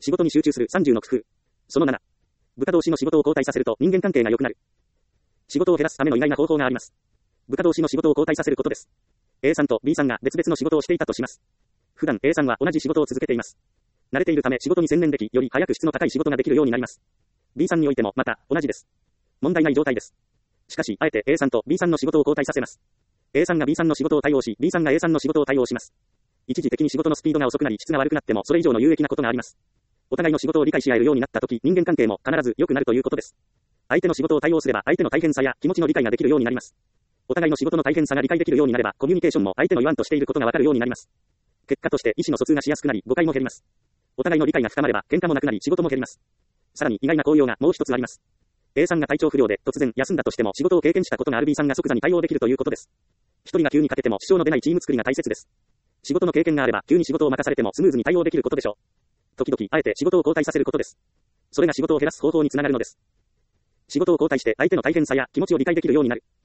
仕事に集中する30の工夫。その7。部下同士の仕事を交代させると人間関係が良くなる。仕事を減らすための意外な方法があります。部下同士の仕事を交代させることです。A さんと B さんが別々の仕事をしていたとします。普段 A さんは同じ仕事を続けています。慣れているため仕事に専念でき、より早く質の高い仕事ができるようになります。B さんにおいてもまた同じです。問題ない状態です。しかし、あえて A さんと B さんの仕事を交代させます。A さんが B さんの仕事を対応し、B さんが A さんの仕事を対応します。一時的に仕事のスピードが遅くなり、質が悪くなってもそれ以上の有益なことがあります。お互いの仕事を理解し合えるようになったとき、人間関係も必ず良くなるということです。相手の仕事を対応すれば、相手の大変さや気持ちの理解ができるようになります。お互いの仕事の大変さが理解できるようになれば、コミュニケーションも相手の言わんとしていることがわかるようになります。結果として意思の疎通がしやすくなり、誤解も減ります。お互いの理解が深まれば、喧嘩もなくなり、仕事も減ります。さらに意外な効用がもう一つあります。A さんが体調不良で突然休んだとしても仕事を経験したことがある B さんが即座に対応できるということです。一人が急に欠けても支障の出ないチーム作りが大切です。仕事の経験があれば急に仕事を任されてもスムーズに対応できることでしょう。時々あえて仕事を交代させることです。それが仕事を減らす方法につながるのです。仕事を交代して相手の大変さや気持ちを理解できるようになる。